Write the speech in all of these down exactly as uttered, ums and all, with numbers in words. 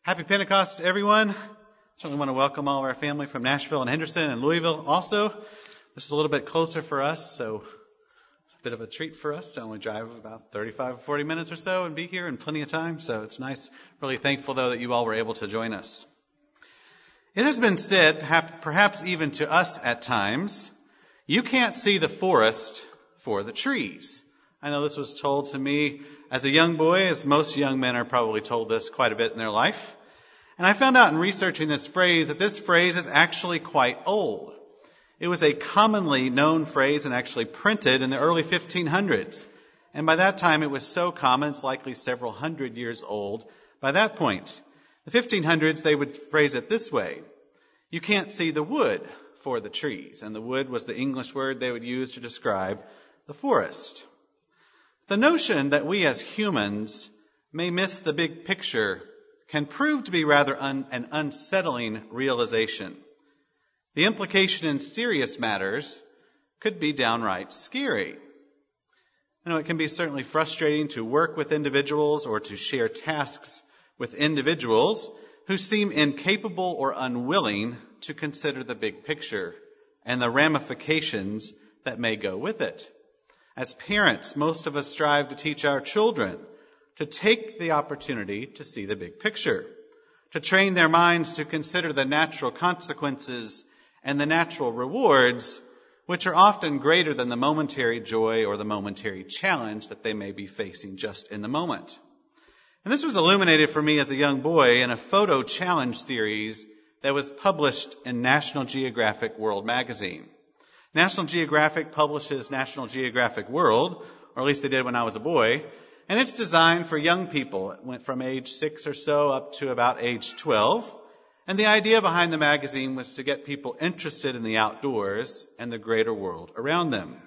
Happy Pentecost, everyone. Certainly want to welcome all of our family from Nashville and Henderson and Louisville also. This is a little bit closer for us, so it's a bit of a treat for us to only drive about thirty-five or forty minutes or so and be here in plenty of time. So it's nice. Really thankful, though, that you all were able to join us. It has been said, perhaps even to us at times, you can't see the forest for the trees. I know this was told to me as a young boy, as most young men are probably told this quite a bit in their life. And I found out in researching this phrase that this phrase is actually quite old. It was a commonly known phrase and actually printed in the early fifteen hundreds. And by that time it was so common, it's likely several hundred years old by that point. The fifteen hundreds, they would phrase it this way: you can't see the wood for the trees. And the wood was the English word they would use to describe the forest. The notion that we as humans may miss the big picture can prove to be rather un, an unsettling realization. The implication in serious matters could be downright scary. You know, it can be certainly frustrating to work with individuals or to share tasks with individuals who seem incapable or unwilling to consider the big picture and the ramifications that may go with it. As parents, most of us strive to teach our children to take the opportunity to see the big picture, to train their minds to consider the natural consequences and the natural rewards, which are often greater than the momentary joy or the momentary challenge that they may be facing just in the moment. And this was illuminated for me as a young boy in a photo challenge series that was published in National Geographic World magazine. National Geographic publishes National Geographic World, or at least they did when I was a boy, and it's designed for young people. It went from age six or so up to about age twelve. And the idea behind the magazine was to get people interested in the outdoors and the greater world around them.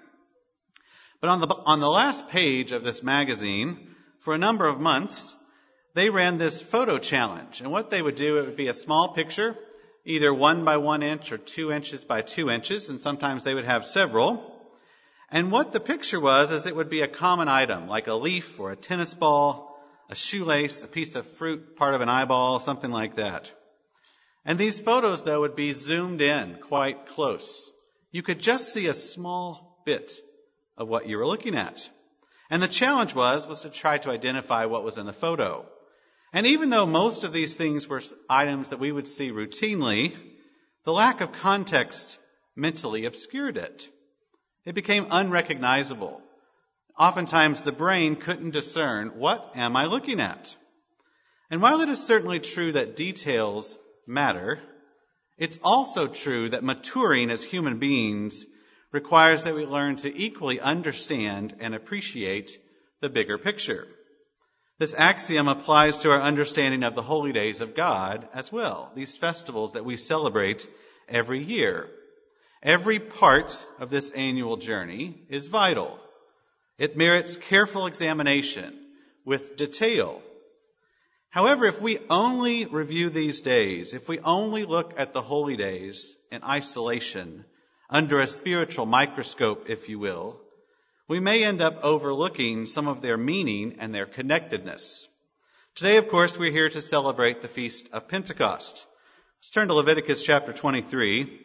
But on the, on the last page of this magazine, for a number of months, they ran this photo challenge. And what they would do, it would be a small picture, either one by one inch or two inches by two inches, and sometimes they would have several. And what the picture was is it would be a common item, like a leaf or a tennis ball, a shoelace, a piece of fruit, part of an eyeball, something like that. And these photos, though, would be zoomed in quite close. You could just see a small bit of what you were looking at. And the challenge was, was to try to identify what was in the photo. And even though most of these things were items that we would see routinely, the lack of context mentally obscured it. It became unrecognizable. Oftentimes the brain couldn't discern, what am I looking at? And while it is certainly true that details matter, it's also true that maturing as human beings requires that we learn to equally understand and appreciate the bigger picture. This axiom applies to our understanding of the holy days of God as well, these festivals that we celebrate every year. Every part of this annual journey is vital. It merits careful examination with detail. However, if we only review these days, if we only look at the holy days in isolation, under a spiritual microscope, if you will, we may end up overlooking some of their meaning and their connectedness. Today, of course, we're here to celebrate the Feast of Pentecost. Let's turn to Leviticus chapter twenty-three,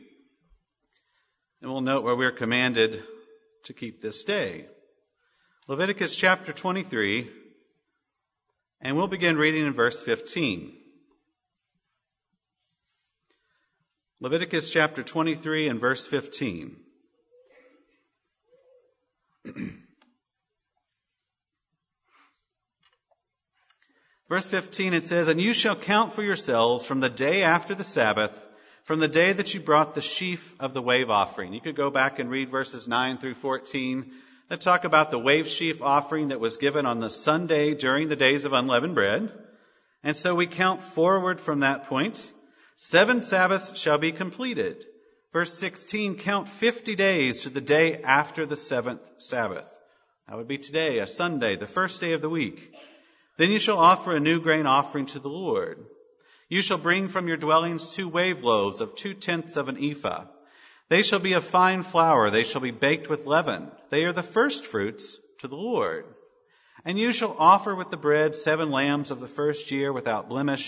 and we'll note where we're commanded to keep this day. Leviticus chapter twenty-three, and we'll begin reading in verse fifteen. Leviticus chapter twenty-three and verse fifteen. Verse fifteen, it says, "And you shall count for yourselves from the day after the Sabbath, from the day that you brought the sheaf of the wave offering." You could go back and read verses nine through fourteen that talk about the wave sheaf offering that was given on the Sunday during the days of unleavened bread. And so we count forward from that point. Seven Sabbaths shall be completed. Verse sixteen, count fifty days to the day after the seventh Sabbath. That would be today, a Sunday, the first day of the week. Then you shall offer a new grain offering to the Lord. You shall bring from your dwellings two wave loaves of two tenths of an ephah. They shall be of fine flour. They shall be baked with leaven. They are the first fruits to the Lord. And you shall offer with the bread seven lambs of the first year without blemish,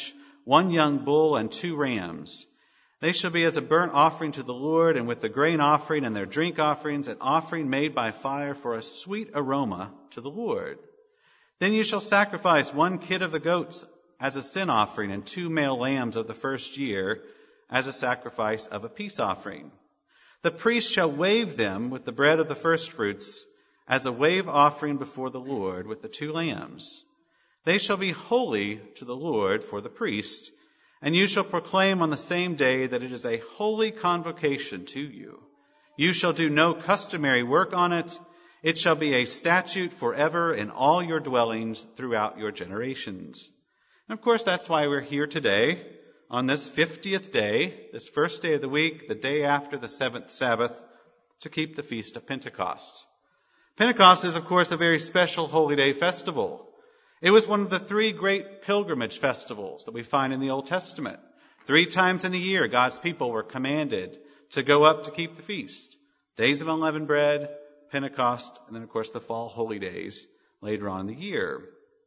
one young bull and two rams. They shall be as a burnt offering to the Lord, and with the grain offering and their drink offerings, an offering made by fire for a sweet aroma to the Lord. Then you shall sacrifice one kid of the goats as a sin offering, and two male lambs of the first year as a sacrifice of a peace offering. The priest shall wave them with the bread of the firstfruits as a wave offering before the Lord with the two lambs. They shall be holy to the Lord for the priest, and you shall proclaim on the same day that it is a holy convocation to you. You shall do no customary work on it. It shall be a statute forever in all your dwellings throughout your generations. And of course, that's why we're here today on this fiftieth day, this first day of the week, the day after the seventh Sabbath, to keep the Feast of Pentecost. Pentecost is, of course, a very special holy day festival. It was one of the three great pilgrimage festivals that we find in the Old Testament. Three times in a year, God's people were commanded to go up to keep the feast. Days of unleavened bread, Pentecost, and then, of course, the fall holy days later on in the year.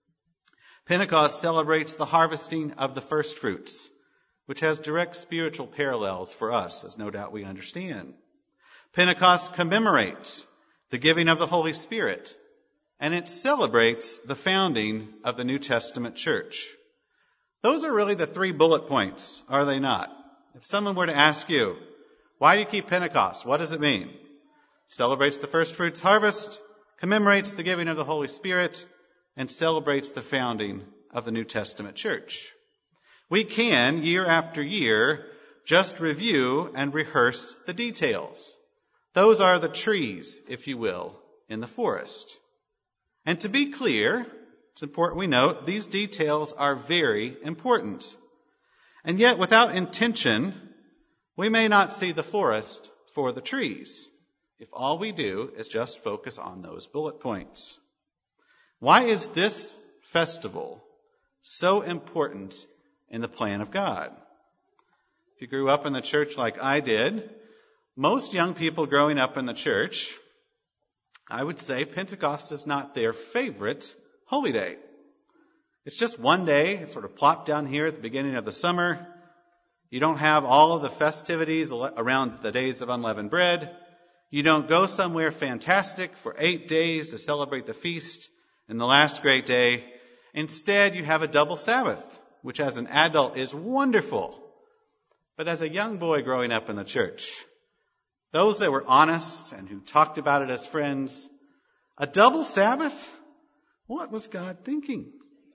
Pentecost celebrates the harvesting of the first fruits, which has direct spiritual parallels for us, as no doubt we understand. Pentecost commemorates the giving of the Holy Spirit, and it celebrates the founding of the New Testament church. Those are really the three bullet points, are they not? If someone were to ask you, why do you keep Pentecost? What does it mean? Celebrates the first fruits harvest, commemorates the giving of the Holy Spirit, and celebrates the founding of the New Testament church. We can, year after year, just review and rehearse the details. Those are the trees, if you will, in the forest. And to be clear, it's important we note, these details are very important. And yet, without intention, we may not see the forest for the trees, if all we do is just focus on those bullet points. Why is this festival so important in the plan of God? If you grew up in the church like I did, most young people growing up in the church, I would say Pentecost is not their favorite holy day. It's just one day. It's sort of plopped down here at the beginning of the summer. You don't have all of the festivities around the days of unleavened bread. You don't go somewhere fantastic for eight days to celebrate the feast and the last great day. Instead, you have a double Sabbath, which as an adult is wonderful. But as a young boy growing up in the church, those that were honest and who talked about it as friends, a double Sabbath? What was God thinking?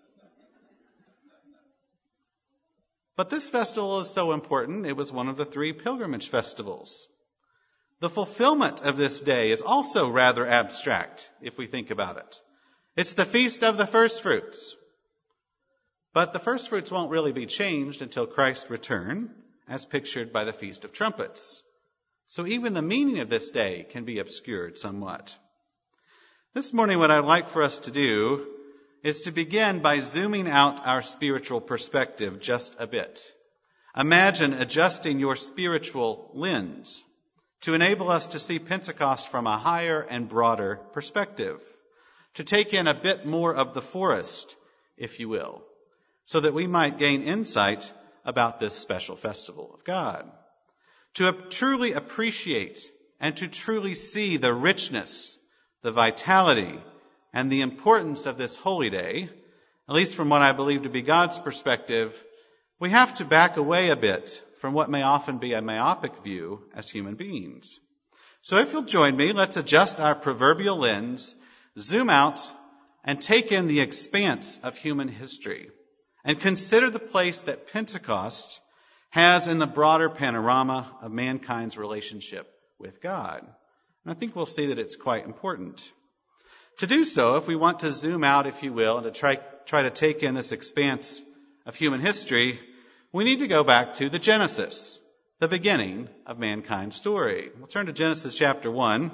But this festival is so important, it was one of the three pilgrimage festivals. The fulfillment of this day is also rather abstract, if we think about it. It's the Feast of the First Fruits. But the first fruits won't really be changed until Christ's return, as pictured by the Feast of Trumpets. So even the meaning of this day can be obscured somewhat. This morning, what I'd like for us to do is to begin by zooming out our spiritual perspective just a bit. Imagine adjusting your spiritual lens to enable us to see Pentecost from a higher and broader perspective, to take in a bit more of the forest, if you will, so that we might gain insight about this special festival of God. To truly appreciate and to truly see the richness, the vitality, and the importance of this holy day, at least from what I believe to be God's perspective, we have to back away a bit from what may often be a myopic view as human beings. So if you'll join me, let's adjust our proverbial lens, zoom out, and take in the expanse of human history, and consider the place that Pentecost has in the broader panorama of mankind's relationship with God. And I think we'll see that it's quite important. To do so, if we want to zoom out, if you will, and to try, try to take in this expanse of human history, we need to go back to the Genesis, the beginning of mankind's story. We'll turn to Genesis chapter one.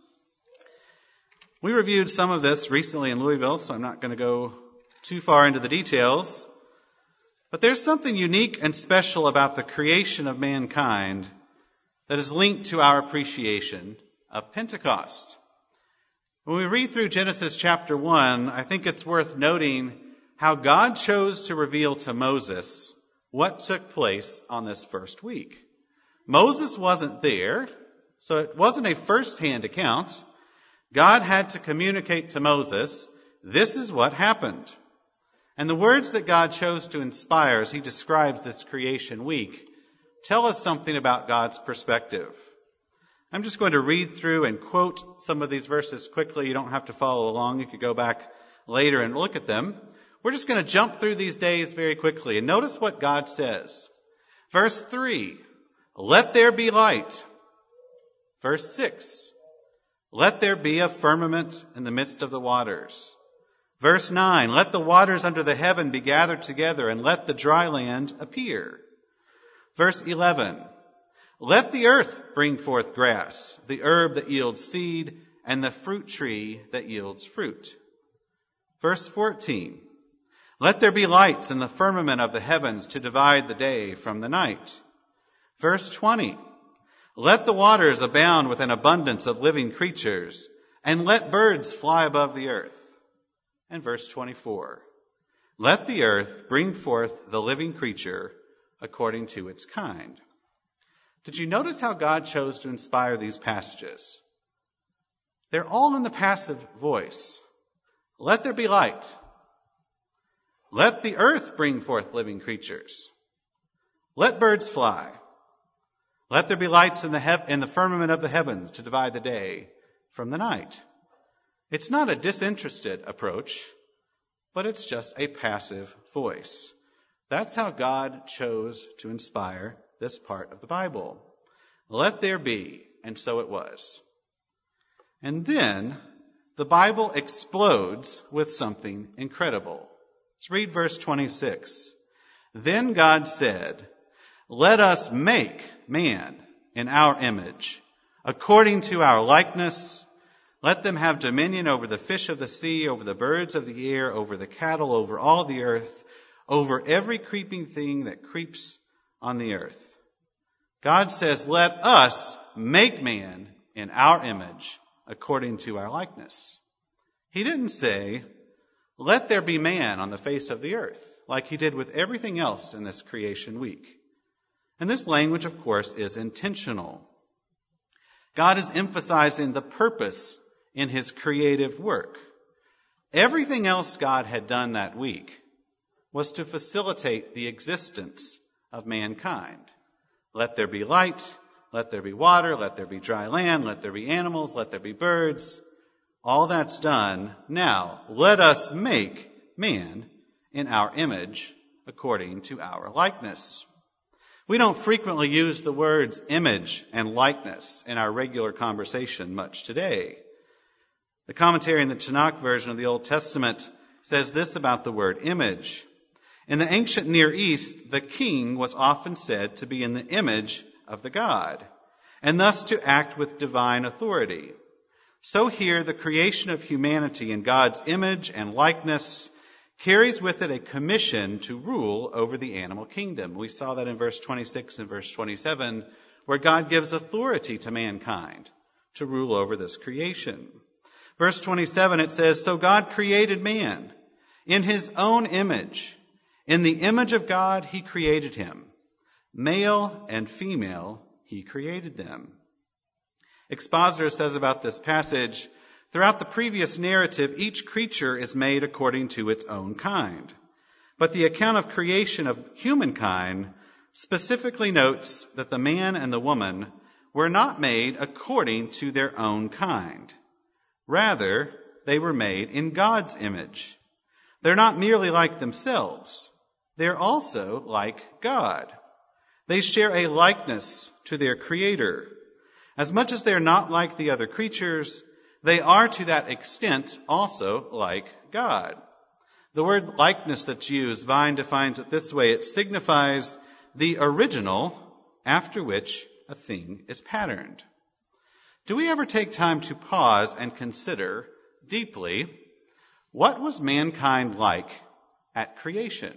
We reviewed some of this recently in Louisville, so I'm not going to go too far into the details. But there's something unique and special about the creation of mankind that is linked to our appreciation of Pentecost. When we read through Genesis chapter one, I think it's worth noting how God chose to reveal to Moses what took place on this first week. Moses wasn't there, so it wasn't a first-hand account. God had to communicate to Moses, this is what happened. And the words that God chose to inspire as he describes this creation week tell us something about God's perspective. I'm just going to read through and quote some of these verses quickly. You don't have to follow along. You could go back later and look at them. We're just going to jump through these days very quickly and notice what God says. Verse three, let there be light. Verse six, let there be a firmament in the midst of the waters. Verse nine, let the waters under the heaven be gathered together and let the dry land appear. Verse eleven, let the earth bring forth grass, the herb that yields seed, and the fruit tree that yields fruit. Verse fourteen, let there be lights in the firmament of the heavens to divide the day from the night. Verse twenty, let the waters abound with an abundance of living creatures, and let birds fly above the earth. And verse twenty-four, let the earth bring forth the living creature according to its kind. Did you notice how God chose to inspire these passages? They're all in the passive voice. Let there be light. Let the earth bring forth living creatures. Let birds fly. Let there be lights in the, hev- in the firmament of the heavens to divide the day from the night. It's not a disinterested approach, but it's just a passive voice. That's how God chose to inspire this part of the Bible. Let there be, and so it was. And then the Bible explodes with something incredible. Let's read verse twenty-six. Then God said, let us make man in our image, according to our likeness. Let them have dominion over the fish of the sea, over the birds of the air, over the cattle, over all the earth, over every creeping thing that creeps on the earth. God says, let us make man in our image, according to our likeness. He didn't say, let there be man on the face of the earth, like he did with everything else in this creation week. And this language, of course, is intentional. God is emphasizing the purpose in his creative work. Everything else God had done that week was to facilitate the existence of mankind. Let there be light, let there be water, let there be dry land, let there be animals, let there be birds. All that's done. Now, let us make man in our image according to our likeness. We don't frequently use the words image and likeness in our regular conversation much today. The commentary in the Tanakh version of the Old Testament says this about the word image. In the ancient Near East, the king was often said to be in the image of the god, and thus to act with divine authority. So here, the creation of humanity in God's image and likeness carries with it a commission to rule over the animal kingdom. We saw that in verse twenty-six and verse twenty-seven, where God gives authority to mankind to rule over this creation. Verse twenty-seven, it says, so God created man in his own image. In the image of God, he created him. Male and female, he created them. Expositor says about this passage, throughout the previous narrative, each creature is made according to its own kind. But the account of creation of humankind specifically notes that the man and the woman were not made according to their own kind. Rather, they were made in God's image. They're not merely like themselves. They're also like God. They share a likeness to their Creator. As much as they're not like the other creatures, they are to that extent also like God. The word likeness that's used, Vine defines it this way. It signifies the original after which a thing is patterned. Do we ever take time to pause and consider deeply, what was mankind like at creation?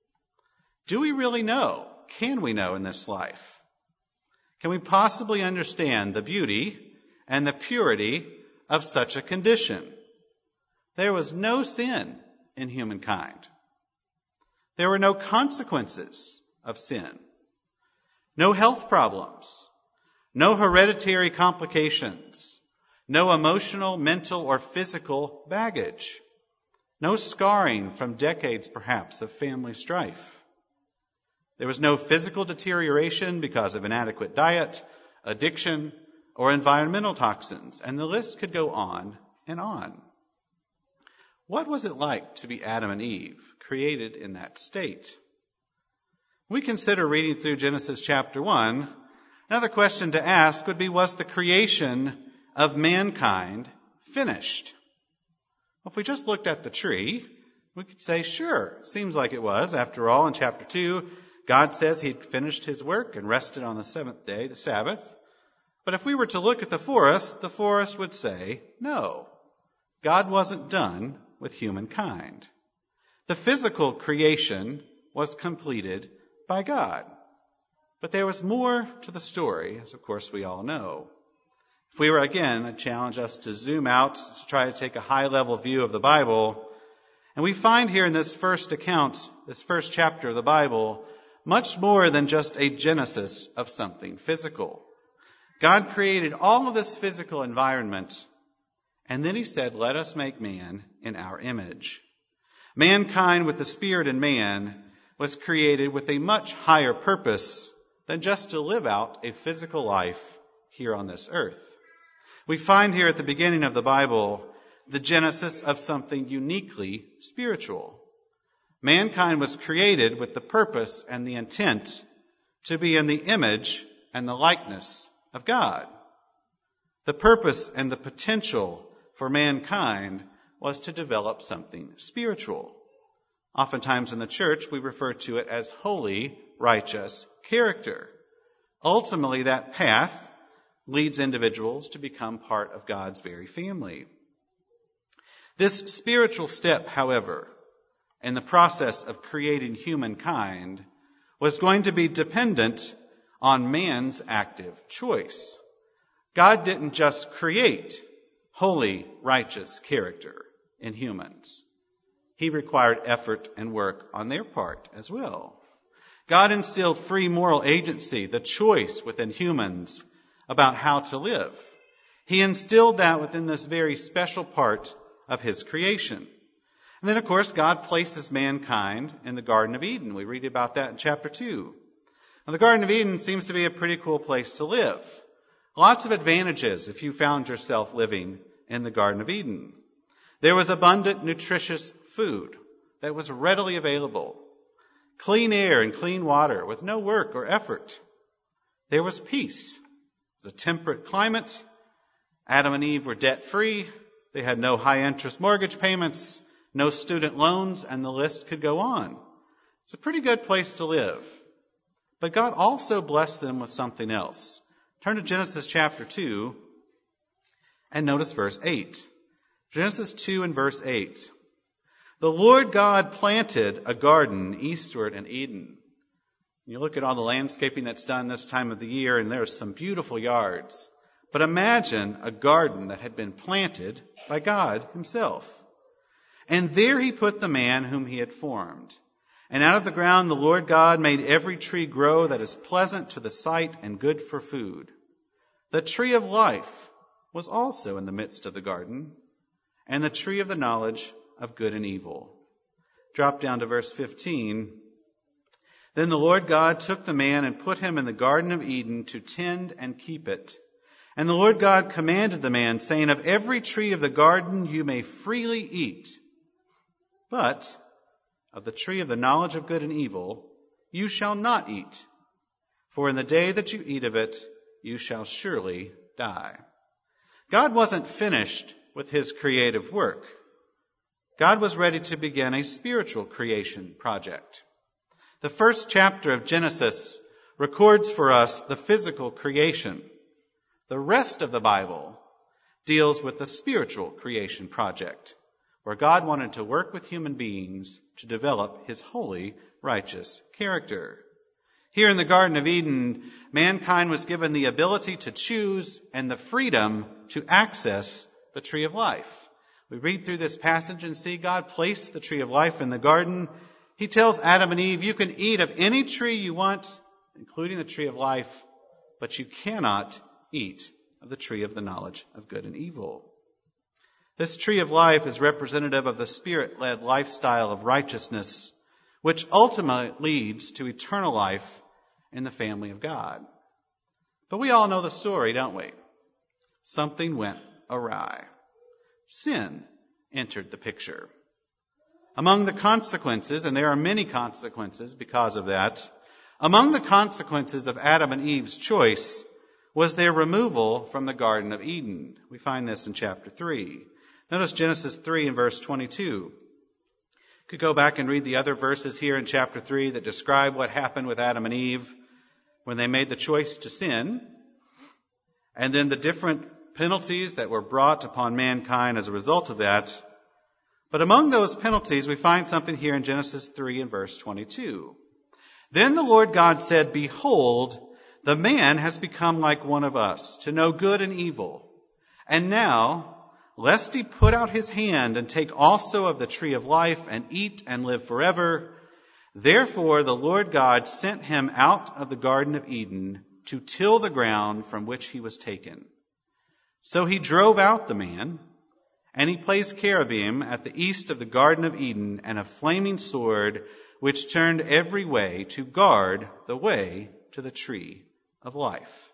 Do we really know? Can we know in this life? Can we possibly understand the beauty and the purity of such a condition? There was no sin in humankind. There were no consequences of sin. No health problems, no hereditary complications, no emotional, mental, or physical baggage, no scarring from decades, perhaps, of family strife. There was no physical deterioration because of inadequate diet, addiction, or environmental toxins, and the list could go on and on. What was it like to be Adam and Eve, created in that state? We consider reading through Genesis chapter one. Another question to ask would be, was the creation of mankind finished? If we just looked at the tree, we could say, sure, seems like it was. After all, in chapter two, God says he'd finished his work and rested on the seventh day, the Sabbath. But if we were to look at the forest, the forest would say, no, God wasn't done with humankind. The physical creation was completed by God. But there was more to the story, as of course we all know. If we were, again, I'd challenge us to zoom out, to try to take a high-level view of the Bible. And we find here in this first account, this first chapter of the Bible, much more than just a genesis of something physical. God created all of this physical environment, and then he said, let us make man in our image. Mankind with the Spirit in man was created with a much higher purpose than just to live out a physical life here on this earth. We find here at the beginning of the Bible the genesis of something uniquely spiritual. Mankind was created with the purpose and the intent to be in the image and the likeness of God. The purpose and the potential for mankind was to develop something spiritual. Oftentimes in the church, we refer to it as holy, righteous character. Ultimately, that path leads individuals to become part of God's very family. This spiritual step, however, in the process of creating humankind, was going to be dependent on man's active choice. God didn't just create holy, righteous character in humans. He required effort and work on their part as well. God instilled free moral agency, the choice within humans about how to live. He instilled that within this very special part of his creation. And then, of course, God places mankind in the Garden of Eden. We read about that in chapter two. Now, the Garden of Eden seems to be a pretty cool place to live. Lots of advantages if you found yourself living in the Garden of Eden. There was abundant, nutritious food that was readily available. Clean air and clean water with no work or effort. There was peace. It was a temperate climate. Adam and Eve were debt-free. They had no high-interest mortgage payments, no student loans, and the list could go on. It's a pretty good place to live. But God also blessed them with something else. Turn to Genesis chapter two and notice verse eight. Genesis two and verse eight. The Lord God planted a garden eastward in Eden. You look at all the landscaping that's done this time of the year, and there's some beautiful yards. But imagine a garden that had been planted by God himself. And there he put the man whom he had formed. And out of the ground the Lord God made every tree grow that is pleasant to the sight and good for food. The tree of life was also in the midst of the garden, and the tree of the knowledge of good and evil. Drop down to verse fifteen. Then the Lord God took the man and put him in the Garden of Eden to tend and keep it. And the Lord God commanded the man, saying, of every tree of the garden you may freely eat, but of the tree of the knowledge of good and evil you shall not eat, for in the day that you eat of it you shall surely die. God wasn't finished with his creative work. God was ready to begin a spiritual creation project. The first chapter of Genesis records for us the physical creation. The rest of the Bible deals with the spiritual creation project, where God wanted to work with human beings to develop his holy, righteous character. Here in the Garden of Eden, mankind was given the ability to choose and the freedom to access the tree of life. We read through this passage and see God placed the tree of life in the garden. He tells Adam and Eve, you can eat of any tree you want, including the tree of life, but you cannot eat of the tree of the knowledge of good and evil. This tree of life is representative of the Spirit-led lifestyle of righteousness, which ultimately leads to eternal life in the family of God. But we all know the story, don't we? Something went awry. Sin entered the picture. Among the consequences, and there are many consequences because of that, among the consequences of Adam and Eve's choice was their removal from the Garden of Eden. We find this in chapter three. Notice Genesis three and verse twenty-two. You could go back and read the other verses here in chapter three that describe what happened with Adam and Eve when they made the choice to sin, and then the different penalties that were brought upon mankind as a result of that. But among those penalties, we find something here in Genesis three and verse twenty-two. Then the Lord God said, behold, the man has become like one of us, to know good and evil. And now, lest he put out his hand and take also of the tree of life and eat and live forever, therefore the Lord God sent him out of the Garden of Eden to till the ground from which he was taken. So he drove out the man, and he placed cherubim at the east of the Garden of Eden and a flaming sword which turned every way to guard the way to the tree of life.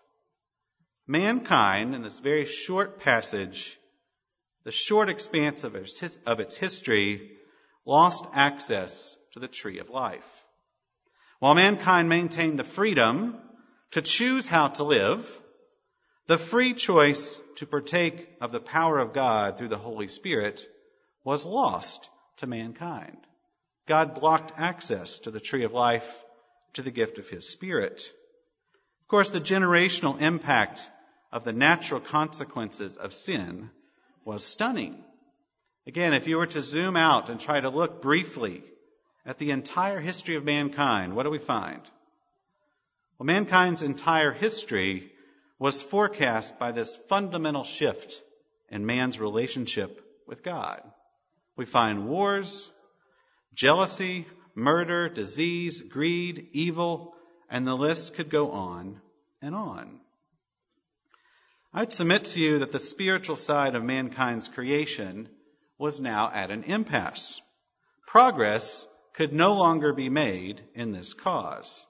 Mankind, in this very short passage, the short expanse of its, of its history, lost access to the tree of life. While mankind maintained the freedom to choose how to live, the free choice to partake of the power of God through the Holy Spirit was lost to mankind. God blocked access to the tree of life, to the gift of his Spirit. Of course, the generational impact of the natural consequences of sin was stunning. Again, if you were to zoom out and try to look briefly at the entire history of mankind, what do we find? Well, mankind's entire history was forecast by this fundamental shift in man's relationship with God. We find wars, jealousy, murder, disease, greed, evil, and the list could go on and on. I'd submit to you that the spiritual side of mankind's creation was now at an impasse. Progress could no longer be made in this cause.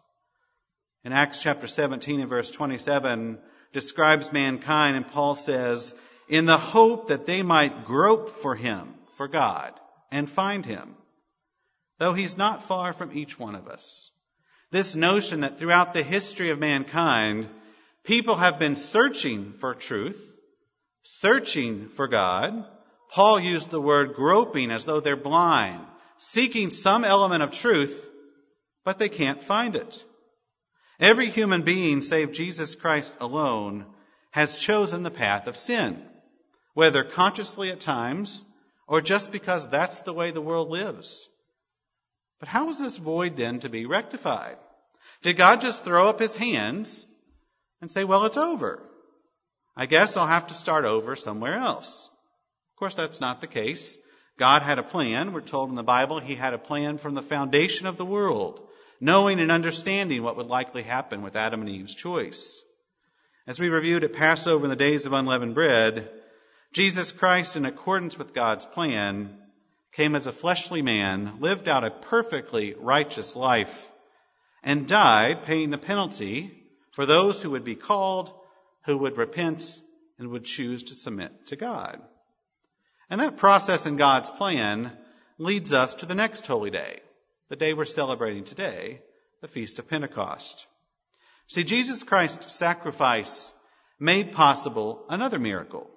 In Acts chapter seventeen and verse twenty-seven describes mankind, and Paul says, in the hope that they might grope for him, for God, and find him, though he's not far from each one of us. This notion that throughout the history of mankind, people have been searching for truth, searching for God. Paul used the word groping as though they're blind, seeking some element of truth, but they can't find it. Every human being, save Jesus Christ alone, has chosen the path of sin, whether consciously at times or just because that's the way the world lives. But how is this void then to be rectified? Did God just throw up his hands and say, well, it's over. I guess I'll have to start over somewhere else. Of course, that's not the case. God had a plan. We're told in the Bible he had a plan from the foundation of the world, knowing and understanding what would likely happen with Adam and Eve's choice. As we reviewed at Passover in the days of unleavened bread, Jesus Christ, in accordance with God's plan, came as a fleshly man, lived out a perfectly righteous life, and died paying the penalty for those who would be called, who would repent, and would choose to submit to God. And that process in God's plan leads us to the next holy day, the day we're celebrating today, the Feast of Pentecost. See, Jesus Christ's sacrifice made possible another miracle.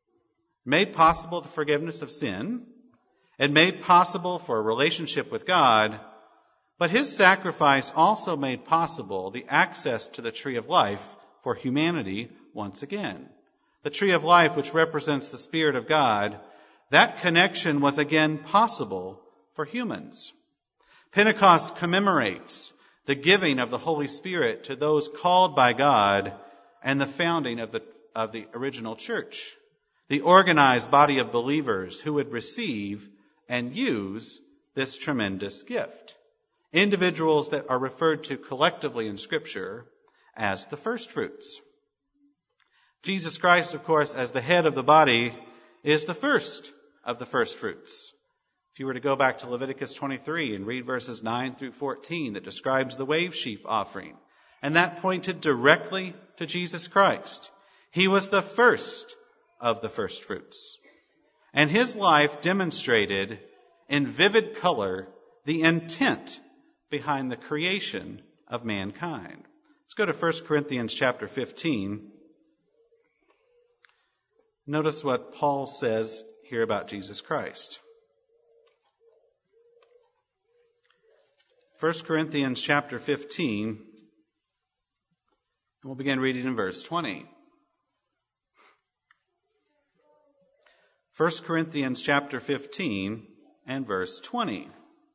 Made possible the forgiveness of sin. It made possible for a relationship with God. But his sacrifice also made possible the access to the tree of life for humanity once again. The tree of life, which represents the Spirit of God, that connection was again possible for humans. Pentecost commemorates the giving of the Holy Spirit to those called by God and the founding of the, of the original church, the organized body of believers who would receive and use this tremendous gift. individuals that are referred to collectively in Scripture as the first fruits. Jesus Christ, of course, as the head of the body, is the first of the first fruits. If you were to go back to Leviticus twenty-three and read verses nine through fourteen, that describes the wave sheaf offering, and that pointed directly to Jesus Christ. He was the first of the first fruits. And his life demonstrated in vivid color the intent behind the creation of mankind. Let's go to First Corinthians chapter fifteen. Notice what Paul says here about Jesus Christ. First Corinthians chapter fifteen, and we'll begin reading in verse twenty. First Corinthians chapter fifteen and verse twenty.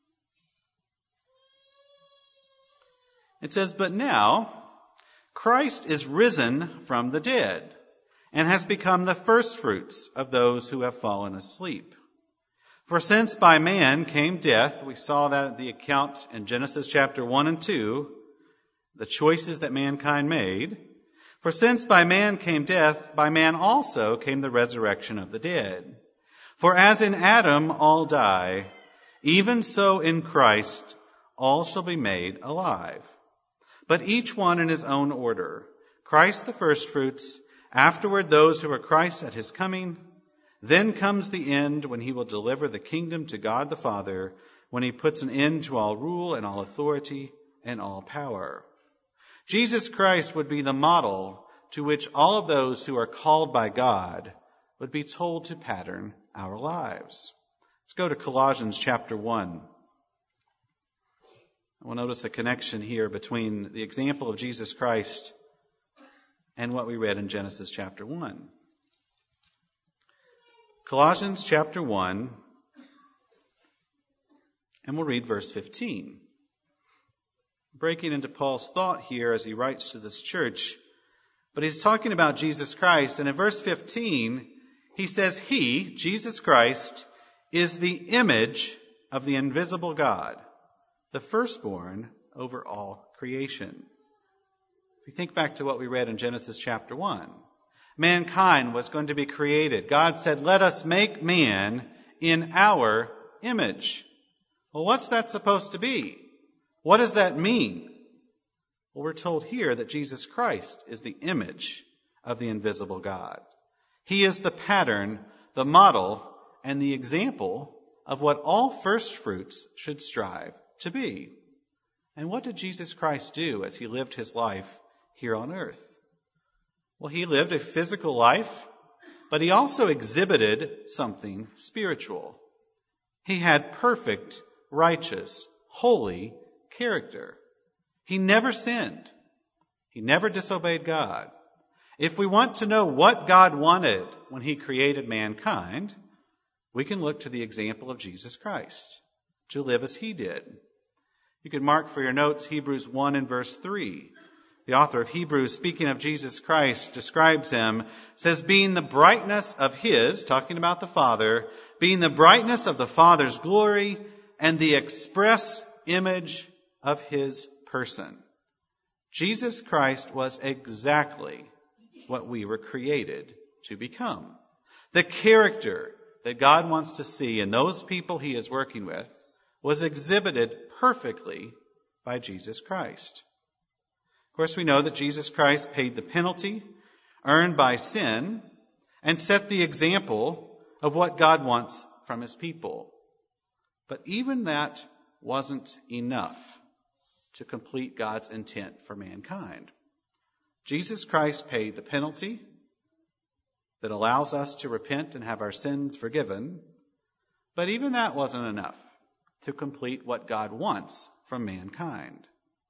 It says, "But now Christ is risen from the dead, and has become the firstfruits of those who have fallen asleep. For since by man came death," we saw that in the account in Genesis chapter one and two, the choices that mankind made. "For since by man came death, by man also came the resurrection of the dead. For as in Adam all die, even so in Christ all shall be made alive. But each one in his own order. Christ the firstfruits, afterward those who are Christ at his coming. Then comes the end, when he will deliver the kingdom to God the Father, when he puts an end to all rule and all authority and all power." Jesus Christ would be the model to which all of those who are called by God would be told to pattern our lives. Let's go to Colossians chapter one. We'll notice the connection here between the example of Jesus Christ and what we read in Genesis chapter one. Colossians chapter one, and we'll read verse fifteen. Breaking into Paul's thought here as he writes to this church, but he's talking about Jesus Christ, and in verse fifteen, he says, "He," Jesus Christ, "is the image of the invisible God, the firstborn over all creation." If you think back to what we read in Genesis chapter one, mankind was going to be created. God said, "Let us make man in our image." Well, what's that supposed to be? What does that mean? Well, we're told here that Jesus Christ is the image of the invisible God. He is the pattern, the model, and the example of what all first fruits should strive to be. And what did Jesus Christ do as he lived his life here on earth? Well, he lived a physical life, but he also exhibited something spiritual. He had perfect, righteous, holy character. He never sinned. He never disobeyed God. If we want to know what God wanted when he created mankind, we can look to the example of Jesus Christ, to live as he did. You can mark for your notes Hebrews one and verse three. The author of Hebrews, speaking of Jesus Christ, describes him, says, "Being the brightness of his," talking about the Father, "being the brightness of the Father's glory and the express image of his person." Jesus Christ was exactly what we were created to become. The character that God wants to see in those people he is working with was exhibited perfectly by Jesus Christ. Of course, we know that Jesus Christ paid the penalty earned by sin and set the example of what God wants from his people. But even that wasn't enough to complete God's intent for mankind. Jesus Christ paid the penalty that allows us to repent and have our sins forgiven, but even that wasn't enough to complete what God wants from mankind.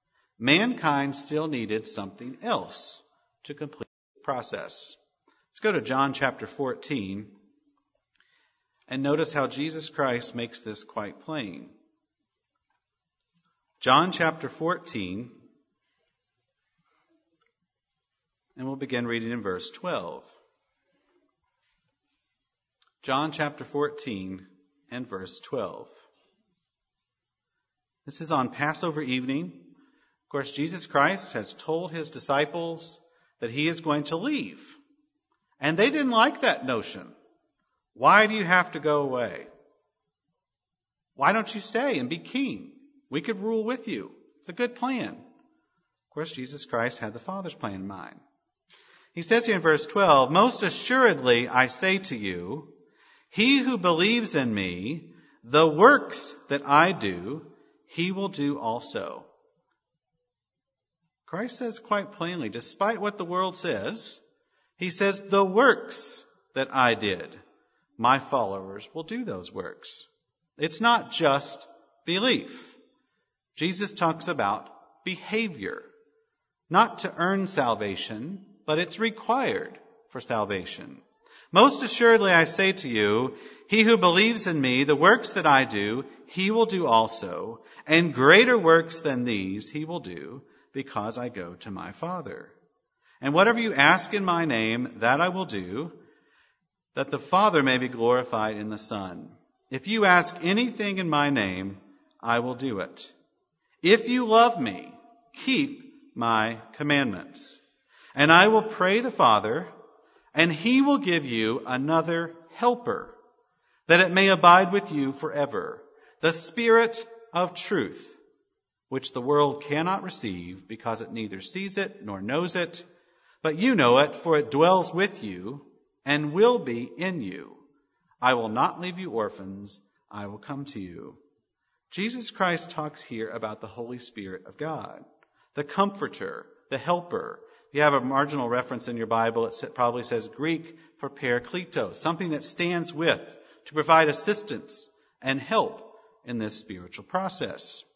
Mankind still needed something else to complete the process. Let's go to John chapter fourteen and notice how Jesus Christ makes this quite plain. John chapter fourteen, and we'll begin reading in verse twelve. John chapter fourteen and verse twelve. This is on Passover evening. Of course, Jesus Christ has told his disciples that he is going to leave. And they didn't like that notion. Why do you have to go away? Why don't you stay and be king? We could rule with you. It's a good plan. Of course, Jesus Christ had the Father's plan in mind. He says here in verse twelve, most assuredly I say to you, he who believes in me, the works that I do, he will do also. Christ says quite plainly, despite what the world says, he says, the works that I did, my followers will do those works. It's not just belief. Jesus talks about behavior, not to earn salvation, but it's required for salvation. Most assuredly I say to you, he who believes in me, the works that I do, he will do also, and greater works than these he will do, because I go to my Father. And whatever you ask in my name, that I will do, that the Father may be glorified in the Son. If you ask anything in my name, I will do it. If you love me, keep my commandments. And I will pray the Father, and he will give you another helper, that it may abide with you forever, the Spirit of truth, which the world cannot receive because it neither sees it nor knows it, but you know it, for it dwells with you and will be in you. I will not leave you orphans, I will come to you. Jesus Christ talks here about the Holy Spirit of God, the Comforter, the Helper. If you have a marginal reference in your Bible, it probably says Greek for parakletos, something that stands with, to provide assistance and help in this spiritual process.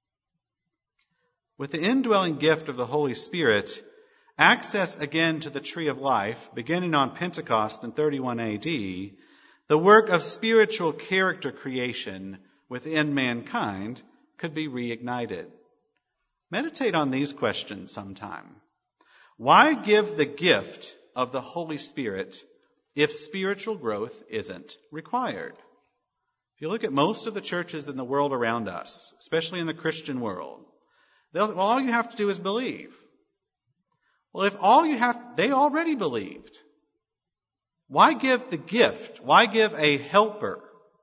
With the indwelling gift of the Holy Spirit, access again to the tree of life, beginning on Pentecost in thirty-one A D, the work of spiritual character creation within mankind could be reignited. Meditate on these questions sometime. Why give the gift of the Holy Spirit if spiritual growth isn't required? If you look at most of the churches in the world around us, especially in the Christian world, well, all you have to do is believe. Well, if all you have, they already believed. Why give the gift? Why give a helper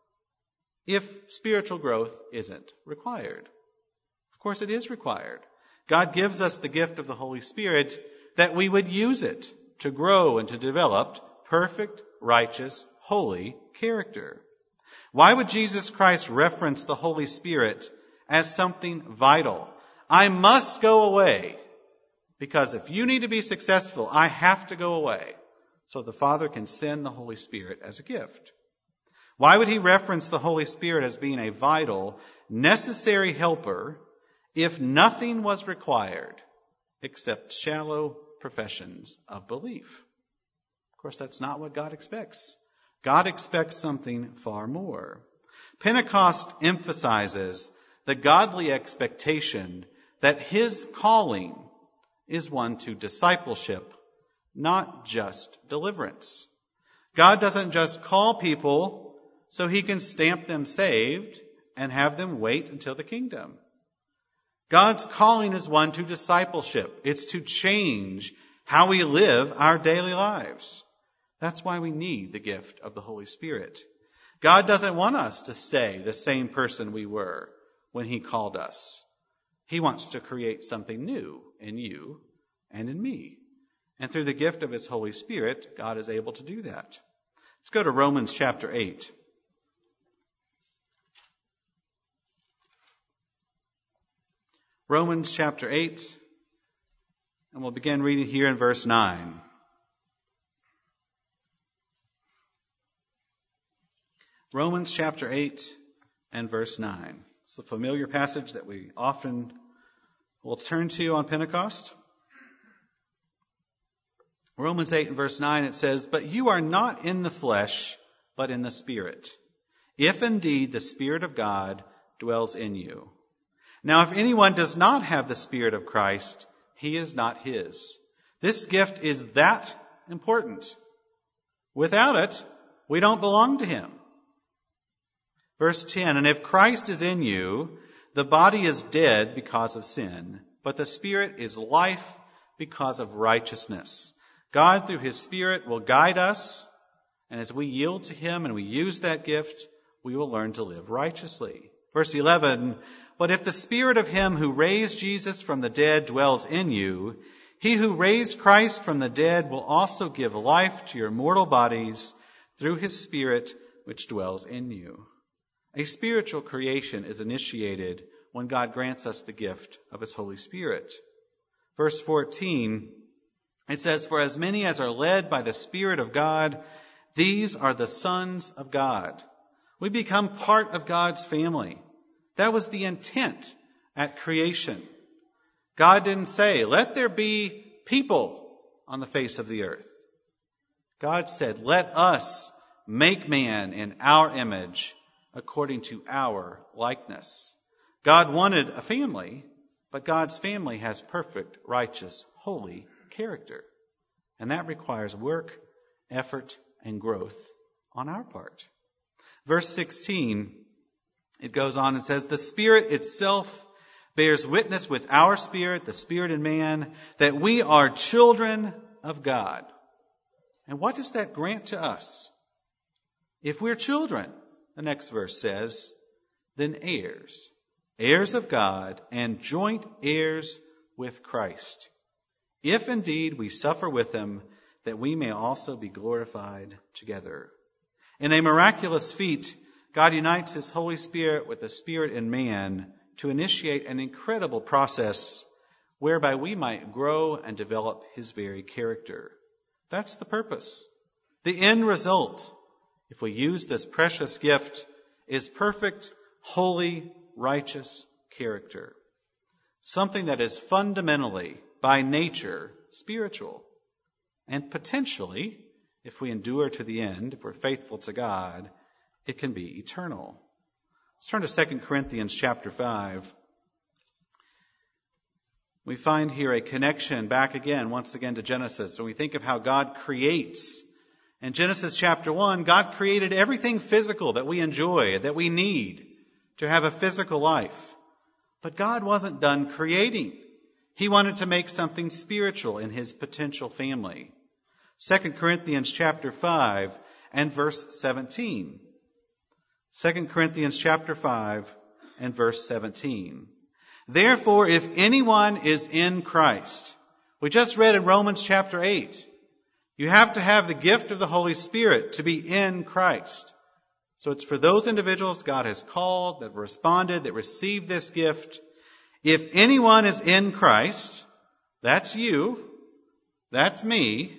if spiritual growth isn't required? Of course, it is required. God gives us the gift of the Holy Spirit that we would use it to grow and to develop perfect, righteous, holy character. Why would Jesus Christ reference the Holy Spirit as something vital? I must go away, because if you need to be successful, I have to go away, so the Father can send the Holy Spirit as a gift. Why would he reference the Holy Spirit as being a vital, necessary helper if nothing was required except shallow professions of belief? Of course, that's not what God expects. God expects something far more. Pentecost emphasizes the godly expectation that his calling is one to discipleship, not just deliverance. God doesn't just call people so he can stamp them saved and have them wait until the kingdom. God's calling is one to discipleship. It's to change how we live our daily lives. That's why we need the gift of the Holy Spirit. God doesn't want us to stay the same person we were when he called us. He wants to create something new in you and in me. And through the gift of his Holy Spirit, God is able to do that. Let's go to Romans chapter eight. Romans chapter eight, and we'll begin reading here in verse nine. Romans chapter eight and verse nine. It's a familiar passage that we often will turn to on Pentecost. Romans eight and verse nine, it says, "But you are not in the flesh, but in the Spirit, if indeed the Spirit of God dwells in you. Now, if anyone does not have the Spirit of Christ, he is not his." This gift is that important. Without it, we don't belong to him. Verse ten, "And if Christ is in you, The body is dead because of sin, but the Spirit is life because of righteousness. God, through His Spirit, will guide us, and as we yield to Him and we use that gift, we will learn to live righteously. Verse eleven, but if the Spirit of Him who raised Jesus from the dead dwells in you, He who raised Christ from the dead will also give life to your mortal bodies through His Spirit which dwells in you. A spiritual creation is initiated when God grants us the gift of His Holy Spirit. Verse fourteen, it says, for as many as are led by the Spirit of God, these are the sons of God. We become part of God's family. That was the intent at creation. God didn't say, let there be people on the face of the earth. God said, let us make man in our image according to our likeness. God wanted a family, but God's family has perfect, righteous, holy character. And that requires work, effort, and growth on our part. Verse sixteen, it goes on and says, the Spirit itself bears witness with our spirit, the spirit in man, that we are children of God. And what does that grant to us? If we're children, the next verse says, then heirs, heirs of God and joint heirs with Christ, if indeed we suffer with Him, that we may also be glorified together. In a miraculous feat, God unites His Holy Spirit with the Spirit in man to initiate an incredible process whereby we might grow and develop His very character. That's the purpose. The end result, if we use this precious gift, is perfect, holy, righteous character. Something that is fundamentally, by nature, spiritual. And potentially, if we endure to the end, if we're faithful to God, it can be eternal. Let's turn to Second Corinthians chapter five. We find here a connection back again, once again, to Genesis. When we think of how God creates. In Genesis chapter one, God created everything physical that we enjoy, that we need to have a physical life. But God wasn't done creating. He wanted to make something spiritual in His potential family. Second Corinthians chapter five and verse seventeen. Second Corinthians chapter five and verse seventeen. Therefore, if anyone is in Christ, we just read in Romans chapter eight, you have to have the gift of the Holy Spirit to be in Christ. So it's for those individuals God has called, that have responded, that received this gift. If anyone is in Christ, that's you, that's me,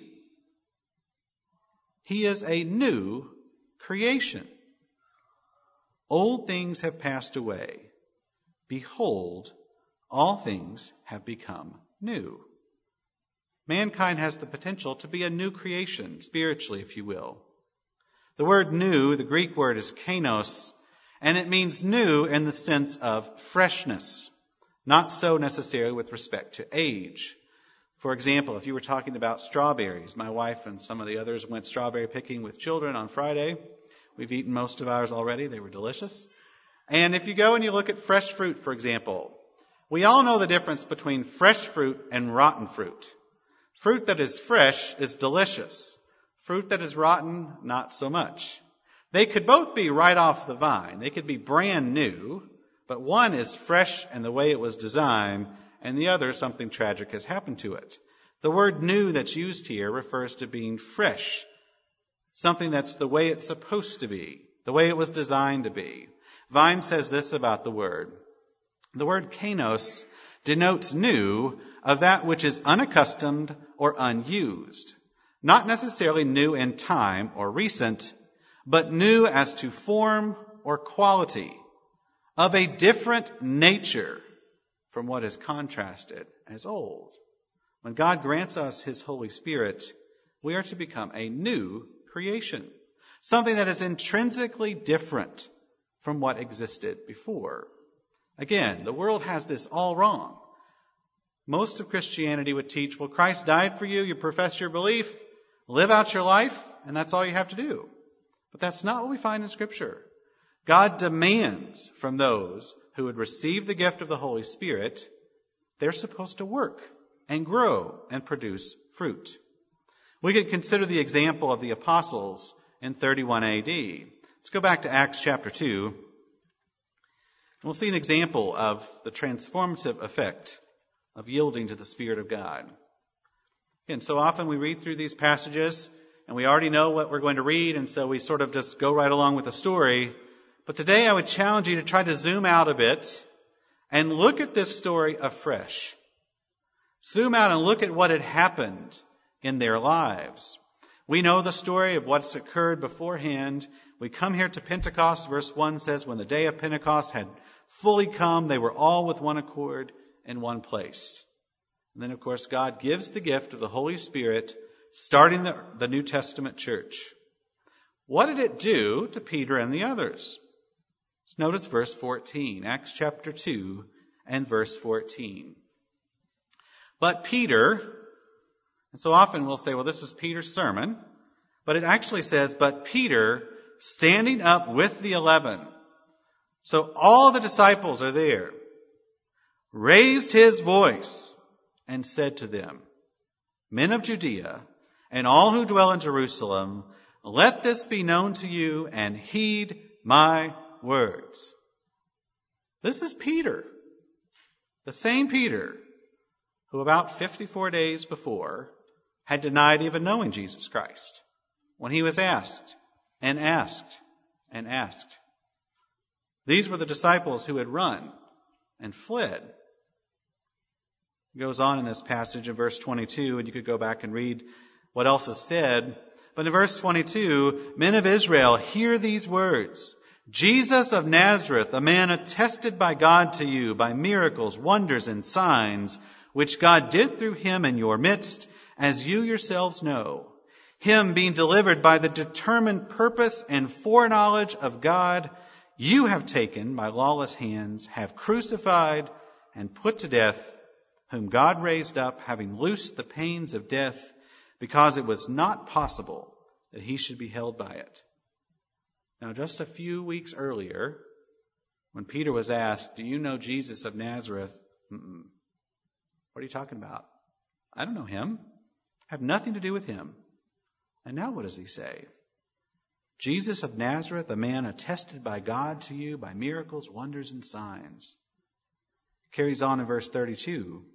he is a new creation. Old things have passed away. Behold, all things have become new. Mankind has the potential to be a new creation, spiritually, if you will. The word new, the Greek word is kainos, and it means new in the sense of freshness, not so necessarily with respect to age. For example, if you were talking about strawberries, my wife and some of the others went strawberry picking with children on Friday. We've eaten most of ours already. They were delicious. And if you go and you look at fresh fruit, for example, we all know the difference between fresh fruit and rotten fruit. Fruit that is fresh is delicious. Fruit that is rotten, not so much. They could both be right off the vine. They could be brand new, but one is fresh in the way it was designed, and the other, something tragic has happened to it. The word new that's used here refers to being fresh, something that's the way it's supposed to be, the way it was designed to be. Vine says this about the word. The word kainos denotes new of that which is unaccustomed or unused. Not necessarily new in time or recent, but new as to form or quality, of a different nature from what is contrasted as old. When God grants us His Holy Spirit, we are to become a new creation, something that is intrinsically different from what existed before. Again, the world has this all wrong. Most of Christianity would teach, well, Christ died for you, you profess your belief, live out your life, and that's all you have to do. But that's not what we find in Scripture. God demands from those who would receive the gift of the Holy Spirit, they're supposed to work and grow and produce fruit. We could consider the example of the apostles in thirty-one A D. Let's go back to Acts chapter two. And we'll see an example of the transformative effect of yielding to the Spirit of God. And so often we read through these passages and we already know what we're going to read, and so we sort of just go right along with the story. But today I would challenge you to try to zoom out a bit and look at this story afresh. Zoom out and look at what had happened in their lives. We know the story of what's occurred beforehand. We come here to Pentecost. Verse one says, when the day of Pentecost had fully come, they were all with one accord in one place. And then, of course, God gives the gift of the Holy Spirit, starting the, the New Testament church. What did it do to Peter and the others? Let's notice verse fourteen, Acts chapter two and verse fourteen. But Peter, and so often we'll say, well, this was Peter's sermon, but it actually says, but Peter, standing up with the eleven. So all the disciples are there, raised his voice and said to them, men of Judea and all who dwell in Jerusalem, let this be known to you and heed my words. This is Peter, the same Peter who about fifty-four days before had denied even knowing Jesus Christ when he was asked and asked and asked. These were the disciples who had run and fled. It goes on in this passage in verse twenty-two, and you could go back and read what else is said. But in verse twenty-two, men of Israel, hear these words. Jesus of Nazareth, a man attested by God to you by miracles, wonders, and signs, which God did through him in your midst, as you yourselves know. Him being delivered by the determined purpose and foreknowledge of God, you have taken by lawless hands, have crucified and put to death, whom God raised up, having loosed the pains of death, because it was not possible that he should be held by it. Now, just a few weeks earlier, when Peter was asked, do you know Jesus of Nazareth? Mm-mm. What are you talking about? I don't know him. I have nothing to do with him. And now what does he say? Jesus of Nazareth, a man attested by God to you by miracles, wonders, and signs. Carries on in verse thirty-two.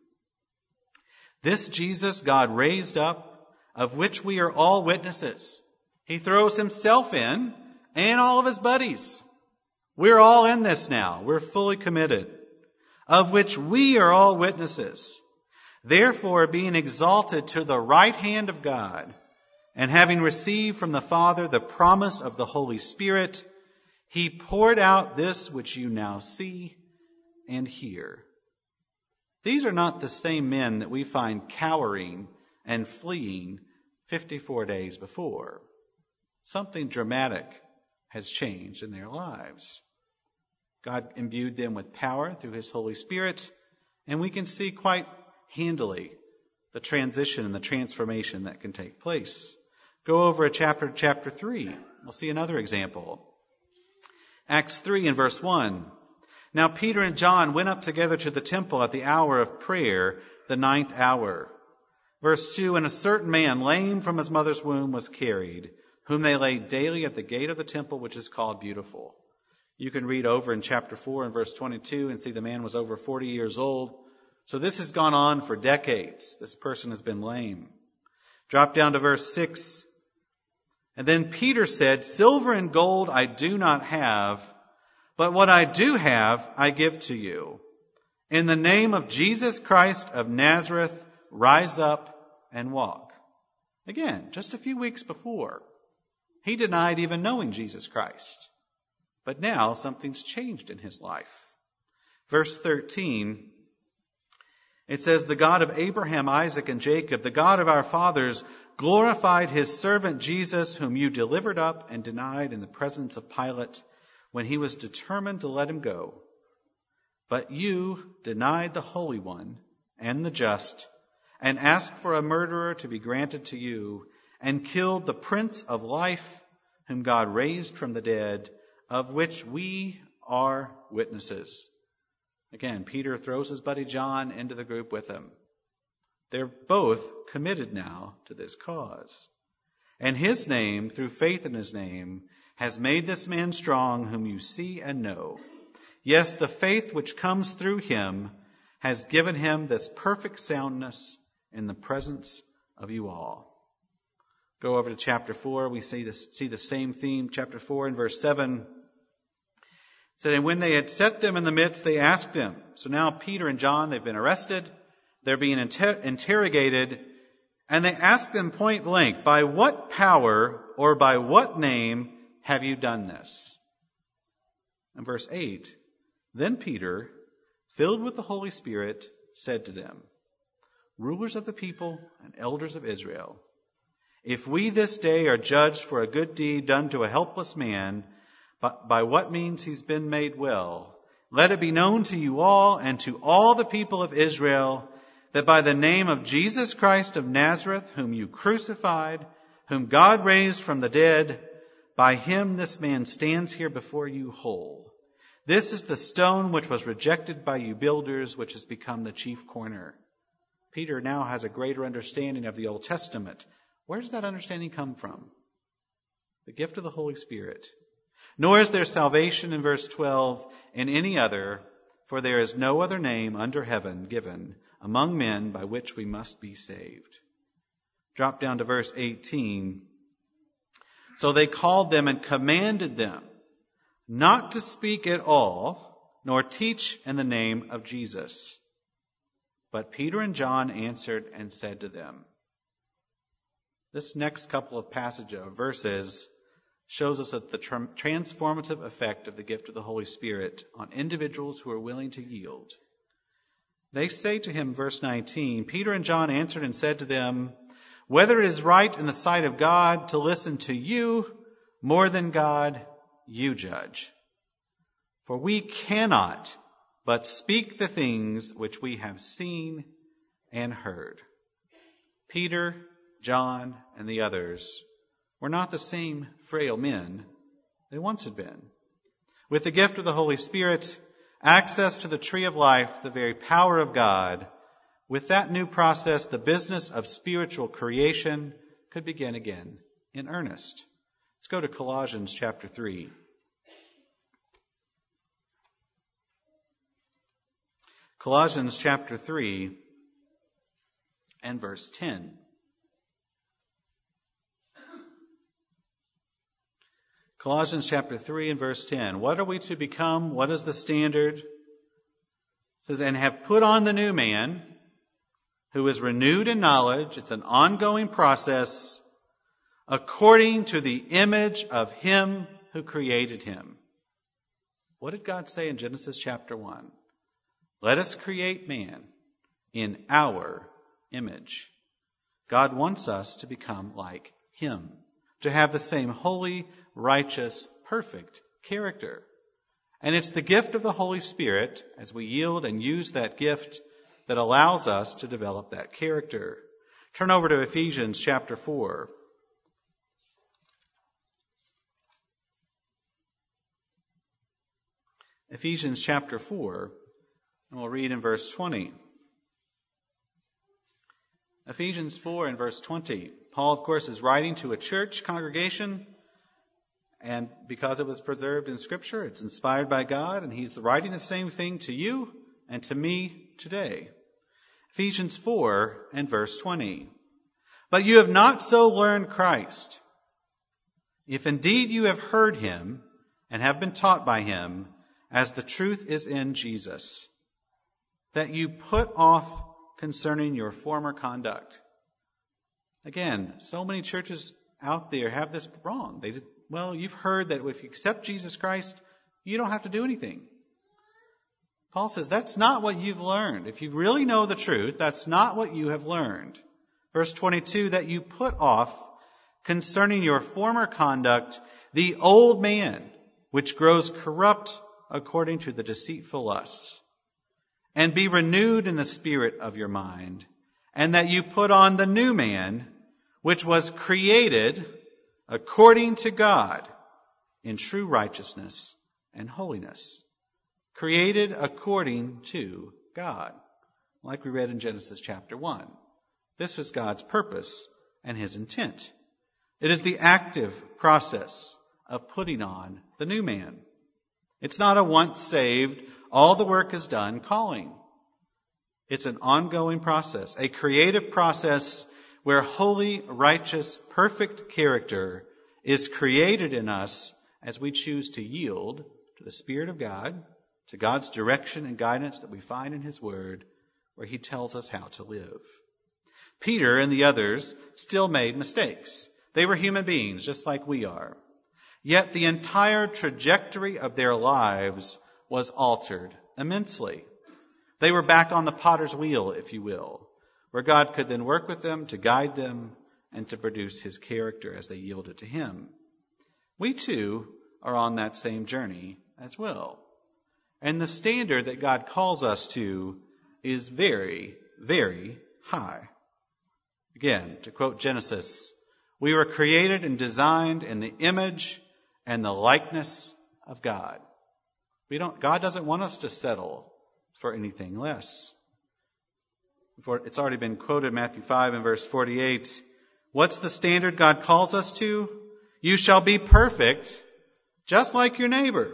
This Jesus God raised up, of which we are all witnesses. He throws himself in and all of his buddies. We're all in this now. We're fully committed. Of which we are all witnesses. Therefore, being exalted to the right hand of God, and having received from the Father the promise of the Holy Spirit, he poured out this which you now see and hear. These are not the same men that we find cowering and fleeing fifty-four days before. Something dramatic has changed in their lives. God imbued them with power through his Holy Spirit, and we can see quite handily the transition and the transformation that can take place. Go over a chapter, chapter three. We'll see another example. Acts three and verse one. Now Peter and John went up together to the temple at the hour of prayer, the ninth hour. Verse two, and a certain man, lame from his mother's womb, was carried, whom they laid daily at the gate of the temple, which is called Beautiful. You can read over in chapter four and verse twenty-two and see the man was over forty years old. So this has gone on for decades. This person has been lame. Drop down to verse six. And then Peter said, silver and gold I do not have, but what I do have I give to you. In the name of Jesus Christ of Nazareth, rise up and walk. Again, just a few weeks before, he denied even knowing Jesus Christ. But now something's changed in his life. Verse thirteen, it says, the God of Abraham, Isaac, and Jacob, the God of our fathers, glorified his servant Jesus, whom you delivered up and denied in the presence of Pilate, when he was determined to let him go. But you denied the Holy One and the just, and asked for a murderer to be granted to you, and killed the Prince of Life, whom God raised from the dead, of which we are witnesses. Again, Peter throws his buddy John into the group with him. They're both committed now to this cause. And his name, through faith in his name, has made this man strong whom you see and know. Yes, the faith which comes through him has given him this perfect soundness in the presence of you all. Go over to chapter four. We see this, see the same theme. Chapter four and verse seven. It said, and when they had set them in the midst, they asked them. So now Peter and John, they've been arrested. They're being inter- interrogated. And they ask them point blank, by what power or by what name have you done this? And verse eight, then Peter, filled with the Holy Spirit, said to them, rulers of the people and elders of Israel, if we this day are judged for a good deed done to a helpless man, but by what means he's been made well, let it be known to you all and to all the people of Israel that by the name of Jesus Christ of Nazareth, whom you crucified, whom God raised from the dead, by him this man stands here before you whole. This is the stone which was rejected by you builders, which has become the chief corner. Peter now has a greater understanding of the Old Testament. Where does that understanding come from? The gift of the Holy Spirit. Nor is there salvation, in verse twelve, in any other, for there is no other name under heaven given among men by which we must be saved. Drop down to verse eighteen. So they called them and commanded them not to speak at all, nor teach in the name of Jesus. But Peter and John answered and said to them. This next couple of passages of verses shows us that the transformative effect of the gift of the Holy Spirit on individuals who are willing to yield. They say to him, verse nineteen, Peter and John answered and said to them, whether it is right in the sight of God to listen to you more than God, you judge. For we cannot but speak the things which we have seen and heard. Peter, John, and the others were not the same frail men they once had been. With the gift of the Holy Spirit, access to the tree of life, the very power of God, with that new process, the business of spiritual creation could begin again in earnest. Let's go to Colossians chapter three. Colossians chapter three and verse ten. Colossians chapter three and verse ten. What are we to become? What is the standard? It says, and have put on the new man, who is renewed in knowledge. It's an ongoing process, according to the image of him who created him. What did God say in Genesis chapter one? Let us create man in our image. God wants us to become like him, to have the same holy, righteous, perfect character. And it's the gift of the Holy Spirit, as we yield and use that gift, that allows us to develop that character. Turn over to Ephesians chapter four. Ephesians chapter four, and we'll read in verse twenty. Ephesians four and verse twenty. Paul, of course, is writing to a church congregation, and because it was preserved in Scripture, it's inspired by God, and he's writing the same thing to you and to me today. Ephesians four and verse twenty. But you have not so learned Christ, if indeed you have heard him and have been taught by him, as the truth is in Jesus, that you put off concerning your former conduct. Again, so many churches out there have this wrong. They, well, you've heard that if you accept Jesus Christ, you don't have to do anything. Paul says that's not what you've learned. If you really know the truth, that's not what you have learned. Verse twenty-two, that you put off concerning your former conduct the old man, which grows corrupt according to the deceitful lusts, and be renewed in the spirit of your mind, and that you put on the new man, which was created according to God in true righteousness and holiness. created according to God, like we read in Genesis chapter one. This was God's purpose and his intent. It is the active process of putting on the new man. It's not a once saved, all the work is done calling. It's an ongoing process, a creative process where holy, righteous, perfect character is created in us as we choose to yield to the Spirit of God, to God's direction and guidance that we find in his word, where he tells us how to live. Peter and the others still made mistakes. They were human beings, just like we are. Yet the entire trajectory of their lives was altered immensely. They were back on the potter's wheel, if you will, where God could then work with them to guide them and to produce his character as they yielded to him. We too are on that same journey as well. And the standard that God calls us to is very, very high. Again, to quote Genesis, we were created and designed in the image and the likeness of God. We don't, God doesn't want us to settle for anything less. It's already been quoted, Matthew five and verse forty-eight. What's the standard God calls us to? You shall be perfect, just like your neighbor.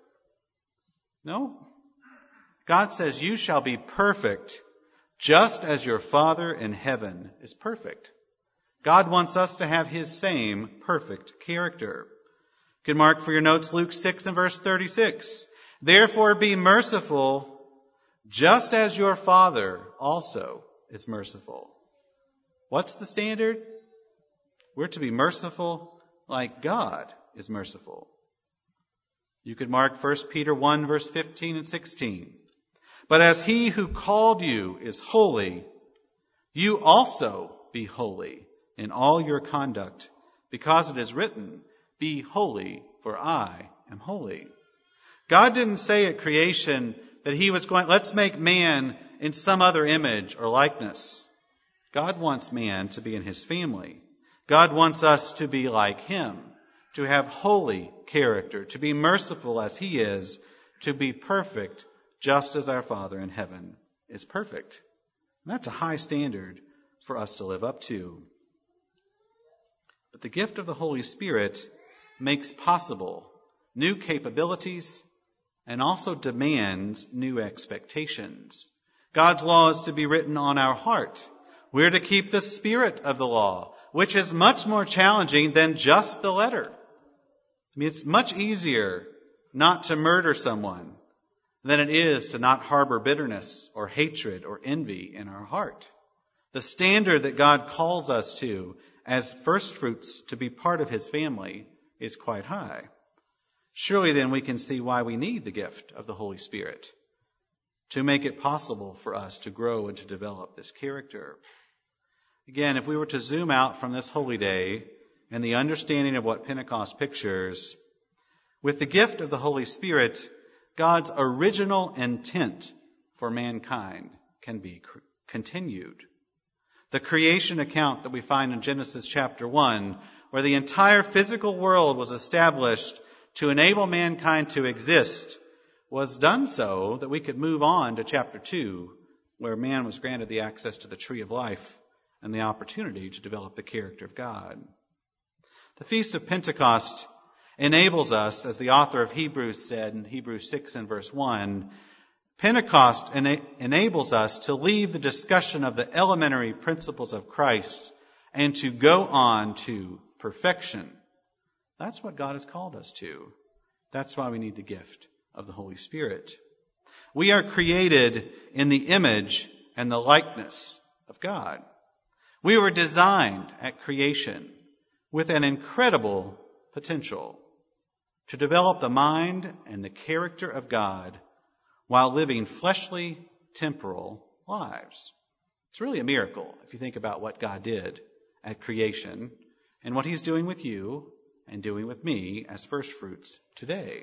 No. God says you shall be perfect, just as your Father in heaven is perfect. God wants us to have his same perfect character. You can mark for your notes Luke six and verse thirty-six. Therefore be merciful, just as your Father also is merciful. What's the standard? We're to be merciful like God is merciful. You could mark First Peter one verse fifteen and sixteen. But as he who called you is holy, you also be holy in all your conduct, because it is written, be holy, for I am holy. God didn't say at creation that he was going, let's make man in some other image or likeness. God wants man to be in his family. God wants us to be like him, to have holy character, to be merciful as he is, to be perfect just as our Father in heaven is perfect. And that's a high standard for us to live up to. But the gift of the Holy Spirit makes possible new capabilities and also demands new expectations. God's law is to be written on our heart. We're to keep the spirit of the law, which is much more challenging than just the letter. I mean, it's much easier not to murder someone than it is to not harbor bitterness or hatred or envy in our heart. The standard that God calls us to as first fruits to be part of his family is quite high. Surely then we can see why we need the gift of the Holy Spirit to make it possible for us to grow and to develop this character. Again, if we were to zoom out from this holy day and the understanding of what Pentecost pictures, with the gift of the Holy Spirit, God's original intent for mankind can be cr- continued. The creation account that we find in Genesis chapter one, where the entire physical world was established to enable mankind to exist, was done so that we could move on to chapter two, where man was granted the access to the tree of life and the opportunity to develop the character of God. The Feast of Pentecost enables us, as the author of Hebrews said in Hebrews six and verse one, Pentecost ena- enables us to leave the discussion of the elementary principles of Christ and to go on to perfection. That's what God has called us to. That's why we need the gift of the Holy Spirit. We are created in the image and the likeness of God. We were designed at creation with an incredible potential to develop the mind and the character of God while living fleshly, temporal lives. It's really a miracle if you think about what God did at creation and what he's doing with you and doing with me as first fruits today.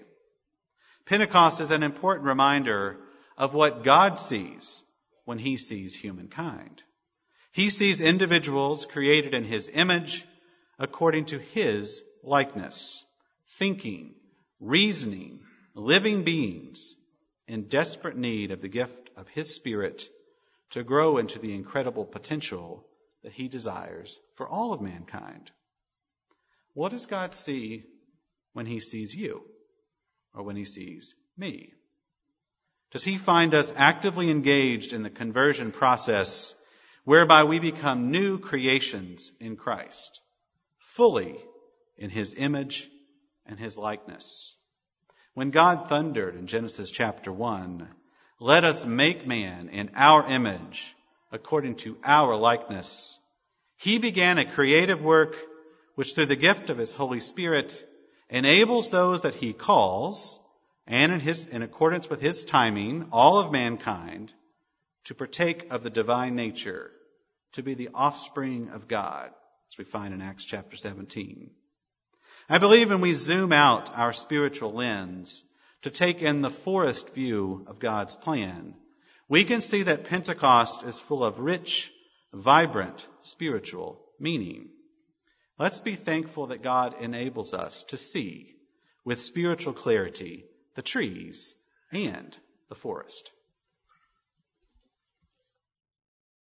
Pentecost is an important reminder of what God sees when he sees humankind. He sees individuals created in his image according to his likeness, thinking, reasoning, living beings, in desperate need of the gift of His Spirit to grow into the incredible potential that He desires for all of mankind. What does God see when He sees you or when He sees me? Does He find us actively engaged in the conversion process whereby we become new creations in Christ, fully in His image and His likeness? When God thundered in Genesis chapter one, "Let us make man in our image, according to our likeness," He began a creative work which, through the gift of His Holy Spirit, enables those that He calls, and in, his, in accordance with His timing, all of mankind, to partake of the divine nature, to be the offspring of God, as we find in Acts chapter seventeen. I believe when we zoom out our spiritual lens to take in the forest view of God's plan, we can see that Pentecost is full of rich, vibrant spiritual meaning. Let's be thankful that God enables us to see with spiritual clarity the trees and the forest.